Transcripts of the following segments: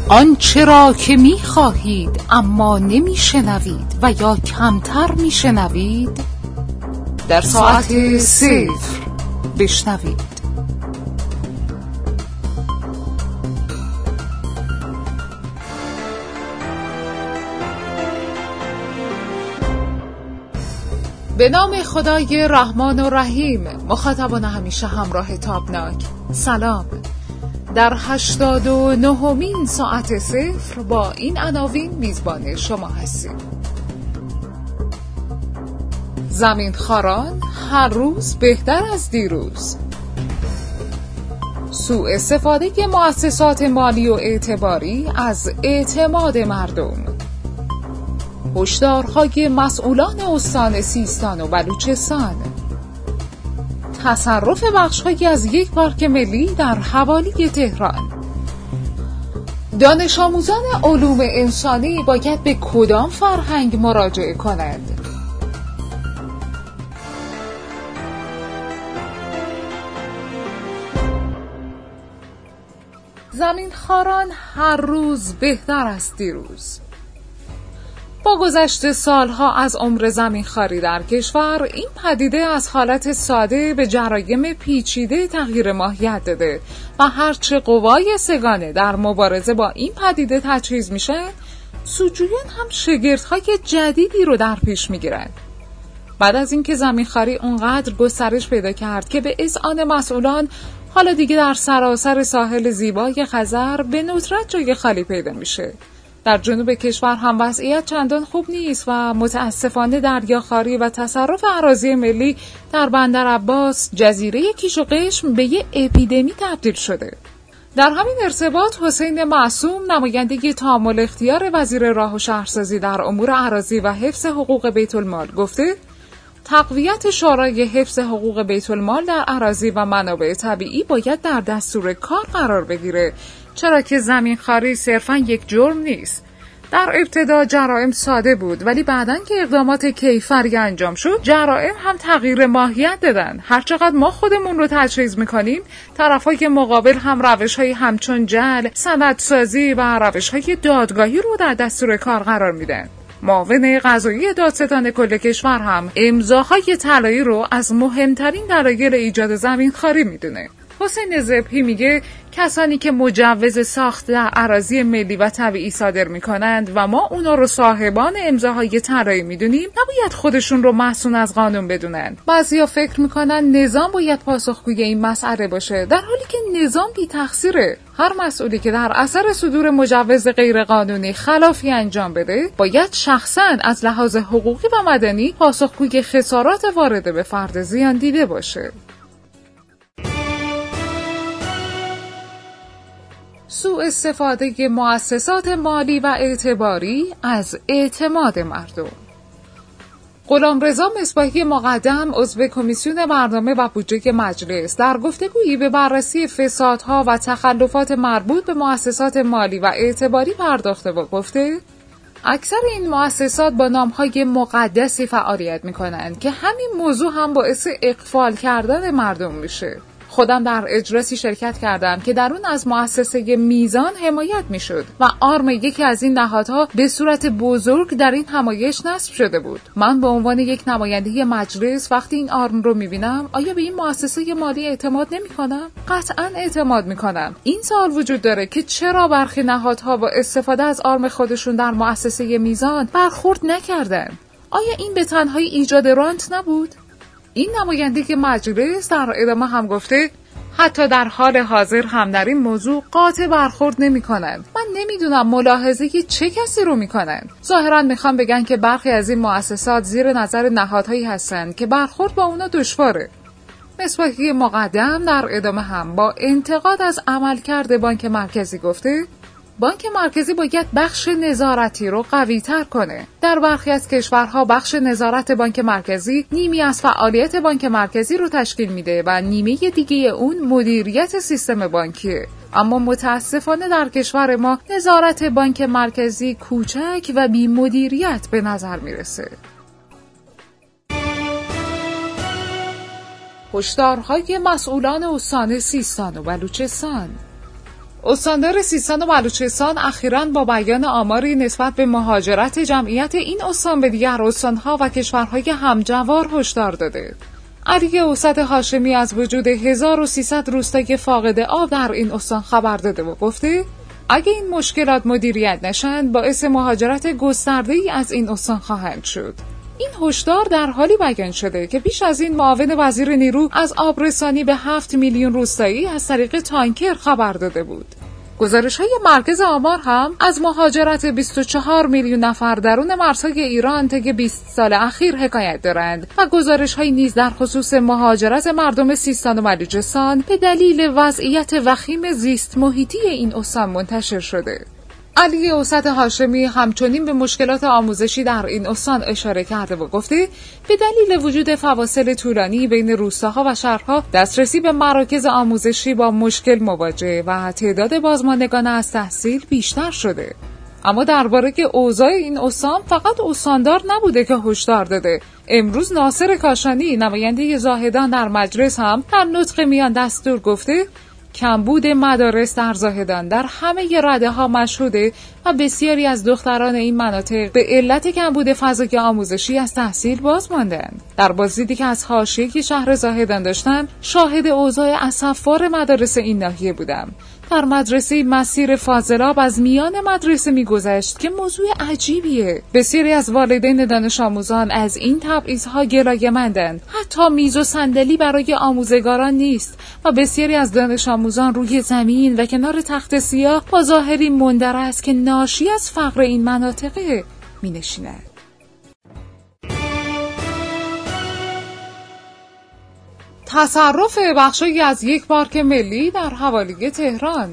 آنچه را که می خواهید اما نمی شنوید و یا کمتر می شنوید در ساعت 0 بشنوید. به نام خدای رحمان و رحیم. مخاطبان همیشه همراه تابناک، سلام. در 89مین ساعت 0 با این عناوین میزبان شما هستیم. زمینخواران هر روز بهتر از دیروز. سوء استفاده مؤسسات مالی و اعتباری از اعتماد مردم. هشدارهای مسئولان استان سیستان و بلوچستان. تصرف بخش‌هایی از یک پارک ملی در حوالی تهران. دانش آموزان علوم انسانی باید به کدام فرهنگ مراجعه کنند؟ زمینخواران هر روز بهتر از دیروز. با گذشت سالها از عمر زمینخواری در کشور، این پدیده از حالت ساده به جرایم پیچیده تغییر ماهیت داده و هرچه قوای سگانه در مبارزه با این پدیده تجهیز میشن، سودجویان هم شگردهای جدیدی رو در پیش میگیرند. بعد از اینکه زمینخواری اونقدر گسترش پیدا کرد که به اذعان مسئولان حالا دیگه در سراسر ساحل زیبای خزر به ندرت جای خالی پیدا میشه. در جنوب کشور هم وضعیت چندان خوب نیست و متاسفانه دریاخواری و تصرف اراضی ملی در بندر عباس، جزیره کیش و قشم، به یه اپیدمی تبدیل شده. در همین ارتباط حسین معصوم، نماینده تامل اختیار وزیر راه و شهرسازی در امور اراضی و حفظ حقوق بیت المال گفته تقویت شورای حفظ حقوق بیت المال در اراضی و منابع طبیعی باید در دستور کار قرار بگیره، چرا که زمینخواری صرفاً یک جرم نیست. در ابتدا جرائم ساده بود، ولی بعداً که اقدامات کیفری انجام شد، جرائم هم تغییر ماهیت دادن. هرچقدر ما خودمون رو تجهیز میکنیم، طرفای مقابل هم روش‌های همچون جعل، سندسازی و روش‌های دادگاهی رو در دستور کار قرار میدن. معاون قضایی دادستان کل کشور هم امضاهای طلایی رو از مهمترین دلایل ایجاد زمینخواری میدونه. حسین ذبحی میگه کسانی که مجوز ساخت در اراضی ملی و طبیعی صادر میکنند و ما اونا رو صاحبان امضاهای طلایی میدونیم، نباید خودشون رو محصون از قانون بدونن. بعضیا فکر میکنن نظام باید پاسخگوی این مسئله باشه، در حالی که نظام بی تقصیره. هر مسئولی که در اثر صدور مجوز غیرقانونی خلافی انجام بده، باید شخصاً از لحاظ حقوقی و مدنی پاسخگوی خسارات وارده به فرد زیان دیده باشه. سوء استفاده مؤسسات مالی و اعتباری از اعتماد مردم. غلامرضا مصباحی مقدم، عضو کمیسیون برنامه و بودجه مجلس، در گفتگویی به بررسی فسادها و تخلفات مربوط به مؤسسات مالی و اعتباری پرداخته و گفته اکثر این مؤسسات با نامهای مقدسی فعالیت می‌کنند که همین موضوع هم باعث اغفال کردن مردم میشه. خودم در اجلاسی شرکت کردم که در اون از مؤسسه میزان حمایت میشد و آرم یکی از این نهادها به صورت بزرگ در این همایش نصب شده بود. من به عنوان یک نماینده مجلس وقتی این آرم رو میبینم، آیا به این مؤسسه مالی اعتماد نمیکنم؟ قطعاً اعتماد میکنم. این سوال وجود داره که چرا برخی نهادها با استفاده از آرم خودشون در مؤسسه میزان برخورد نکردن؟ آیا این به تنهایی ایجاد رانت نبود؟ این نماینده مجلس در ادامه هم گفته حتی در حال حاضر هم در این موضوع قاطع برخورد نمی کنند. من نمیدونم ملاحظه چه کسی رو می کنند. ظاهرا میخوام بگن که برخی از این مؤسسات زیر نظر نهادهایی هستند که برخورد با اونا دشواره. مصباحی مقدم در ادامه هم با انتقاد از عملکرد بانک مرکزی گفته بانک مرکزی باید بخش نظارتی رو قوی‌تر کنه. در برخی از کشورها بخش نظارت بانک مرکزی نیمی از فعالیت بانک مرکزی رو تشکیل میده و نیمه دیگه اون مدیریت سیستم بانکیه. اما متاسفانه در کشور ما نظارت بانک مرکزی کوچک و بی مدیریت به نظر میرسه. هشدارهای مسئولان استان سیستان و بلوچستان. استاندار سیستان و بلوچستان اخیراً با بیان آماری نسبت به مهاجرت جمعیت این استان به دیگر استانها و کشورهای همجوار هشدار داده. علی اوسط هاشمی از وجود 1300 روستای فاقد آب در این استان خبر داده و گفته اگه این مشکلات مدیریت نشند باعث مهاجرت گسترده‌ای از این استان خواهند شد. این هشدار در حالی بیان شده که پیش از این معاون وزیر نیرو از آبرسانی به 7 میلیون روستایی از طریق تانکر خبر داده بود. گزارش‌های مرکز آمار هم از مهاجرت 24 میلیون نفر درون مرزهای ایران طی 20 سال اخیر حکایت دارند و گزارش‌های نیز در خصوص مهاجرت مردم سیستان و بلوچستان به دلیل وضعیت وخیم زیست محیطی این استان منتشر شده. علی اوسط هاشمی همچنین به مشکلات آموزشی در این استان اشاره کرده و گفته به دلیل وجود فواصل طولانی بین روستاها و شهرها دسترسی به مراکز آموزشی با مشکل مواجه و تعداد بازماندگان از تحصیل بیشتر شده. اما درباره اوضاع این استان فقط استاندار نبوده که هشدار داده. امروز ناصر کاشانی نماینده زاهدان در مجلس هم در نطق میان دستور گفته کمبود مدارس در زاهدان در همه رده‌ها مشهوده و بسیاری از دختران این مناطق به علت کمبود فضای آموزشی از تحصیل باز ماندند. در بازدیدی که از حاشیه شهر زاهدان داشتم شاهد اوضاع اسفبار مدارس این ناحیه بودم. در مدرسه مسیر فاضلاب از میان مدرسه می‌گذشت که موضوع عجیبیه. بسیاری از والدین دانش آموزان از این تبعیض‌ها گلایه‌مندند. حتی میز و صندلی برای آموزگاران نیست و بسیاری از دانش آموزان روی زمین و کنار تخت سیاه با ظاهری مندرس که ناشی از فقر این مناطق می‌نشینند. تصرف بخشی از یک پارک ملی در حوالی تهران.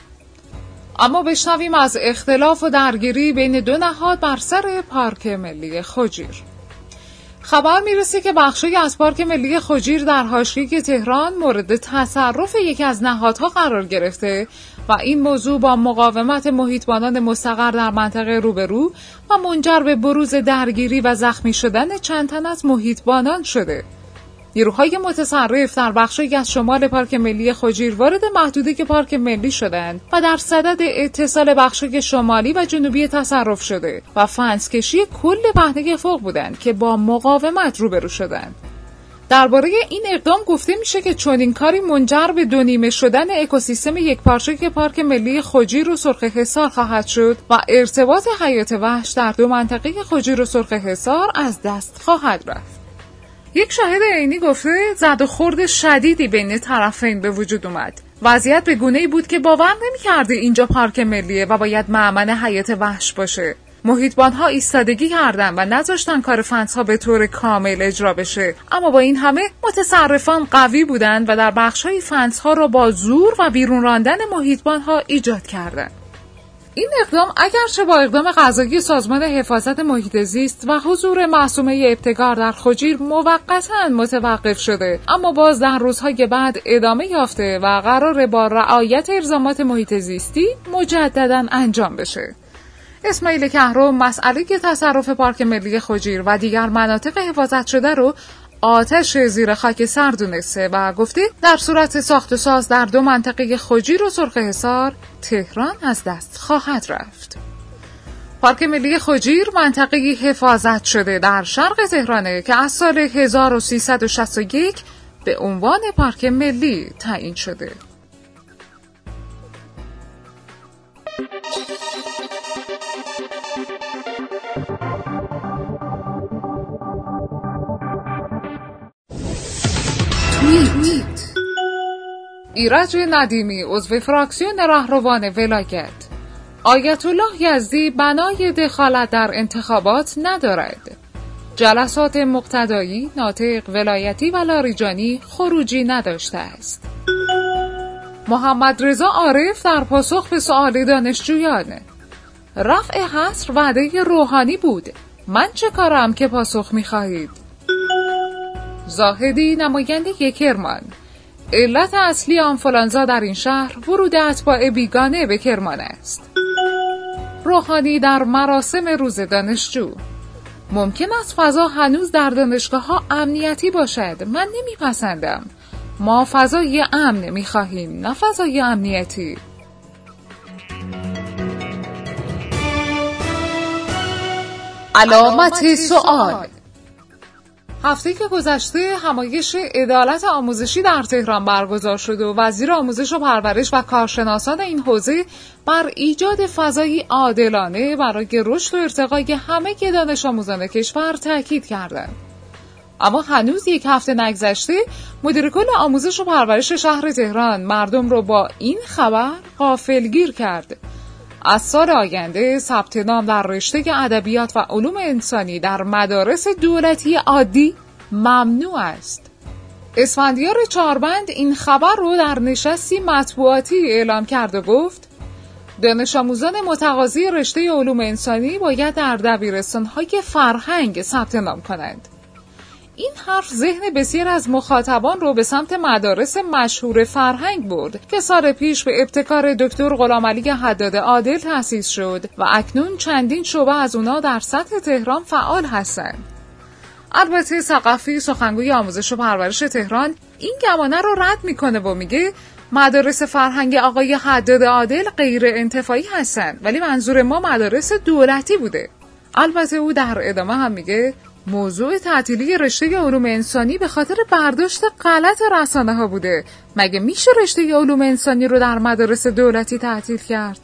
اما بشنویم از اختلاف و درگیری بین دو نهاد بر سر پارک ملی خجیر. خبر میرسه که بخشی از پارک ملی خجیر در حاشیه تهران مورد تصرف یکی از نهادها قرار گرفته و این موضوع با مقاومت محیطبانان مستقر در منطقه روبرو و منجر به بروز درگیری و زخمی شدن چند تن از محیطبانان شده. نیروهای متصرف در بخشی از شمال پارک ملی خجیر وارد محدوده پارک ملی شدند و در صدد اتصال بخشی شمالی و جنوبی تصرف شده و فنسکشی کل پهنه فوق بودند که با مقاومت روبرو شدند. درباره این اقدام گفته میشه که چنین کاری منجر به دو نیمه شدن اکوسیستم یکپارچه پارک ملی خجیر و سرخ حصار خواهد شد و ارتباط حیات وحش در دو منطقه خجیر و سرخ حصار از دست خواهد رفت. یک شاهد عینی گفته زد و خورد شدیدی بین طرفین به وجود اومد. وضعیت به گونه‌ای بود که باور نمی‌کرده اینجا پارک ملیه و باید مأمن حیات وحش باشه. محیطبان‌ها ایستادگی کردن و نذاشتن کار فنس‌ها به طور کامل اجرا بشه. اما با این همه متصرفان قوی بودند و در بخش‌های فنس‌ها را با زور و بیرون راندن محیطبان‌ها ایجاد کردند. این اقدام اگرچه با اقدام قضایی سازمان حفاظت محیط زیست و حضور معصومه ابتکار در خجیر موقتاً متوقف شده، اما باز در روزهای بعد ادامه یافته و قراره با رعایت الزامات محیط زیستی مجدداً انجام بشه. اسماعیل کهرم مسئله تصرف پارک ملی خجیر و دیگر مناطق حفاظت شده رو آتش زیر خاک سر دونسته و گفته در صورت ساخت و ساز در دو منطقه خجیر و سرخ حصار تهران از دست خواهد رفت. پارک ملی خجیر منطقه حفاظت شده در شرق تهرانه که از سال 1361 به عنوان پارک ملی تعیین شده. ایرج ندیمی عضو فراکسیون رهروان ولایت: آیت الله یزدی بنای دخالت در انتخابات ندارد. جلسات مقتدایی، ناطق ولایتی و لاریجانی خروجی نداشته است. محمد رضا عارف در پاسخ به سؤال دانشجویان: رفع حصر وعده روحانی بود، من چه کارم که پاسخ می‌خواهید؟ زاهدی نماینده کرمان: علت اصلی آنفولانزا در این شهر ورود اتباع بیگانه به کرمان است. روحانی در مراسم روز دانشجو: ممکن است فضا هنوز در دانشگاه‌ها امنیتی باشد، من نمیپسندم. ما فضای امن می‌خواهیم، نه فضای امنیتی. علامت سوال. هفته که گذشته همایش عدالت آموزشی در تهران برگزار شد و وزیر آموزش و پرورش و کارشناسان این حوزه بر ایجاد فضایی عادلانه برای رشد و ارتقای همه دانش آموزان کشور تاکید کردند. اما هنوز یک هفته نگذشته مدیر کل آموزش و پرورش شهر تهران مردم رو با این خبر غافلگیر کرد. از سال آینده ثبت نام در رشته ادبیات و علوم انسانی در مدارس دولتی عادی ممنوع است. اسفندیار چهاربند این خبر رو در نشستی مطبوعاتی اعلام کرد و گفت دانش آموزان متقاضی رشته علوم انسانی باید در دبیرستان‌های فرهنگ ثبت نام کنند. این حرف ذهن بسیار از مخاطبان رو به سمت مدارس مشهور فرهنگ برد که سال پیش به ابتکار دکتر غلامعلی حداد عادل تأسیس شد و اکنون چندین شعبه از اونا در سطح تهران فعال هستند. البته ثقفی سخنگوی آموزش و پرورش تهران این گمانه رو رد میکنه و میگه مدارس فرهنگ آقای حداد عادل غیر انتفاعی هستند ولی منظور ما مدارس دولتی بوده. البته او در ادامه هم میگه موضوع تعطیلی رشته علوم انسانی به خاطر برداشت غلط رسانه‌ها بوده. مگه میشه رشته علوم انسانی رو در مدارس دولتی تعطیل کرد؟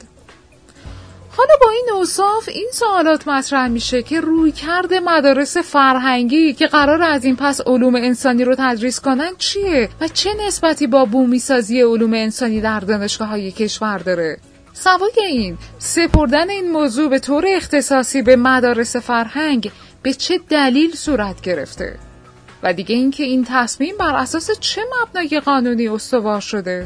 حالا با این اوصاف این سوالات مطرح میشه که رویکرد مدارس فرهنگی که قرار از این پس علوم انسانی رو تدریس کنن چیه و چه نسبتی با بومی سازی علوم انسانی در دانشگاه‌های کشور داره؟ سوای این سپردن این موضوع به طور اختصاصی به مدارس فرهنگ به چه دلیل صورت گرفته؟ و دیگه اینکه این تصمیم بر اساس چه مبنای قانونی استوار شده؟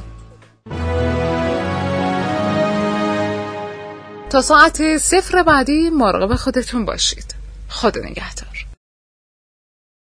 تا ساعت 0 بعدی مراقب خودتون باشید. خدا نگهدار.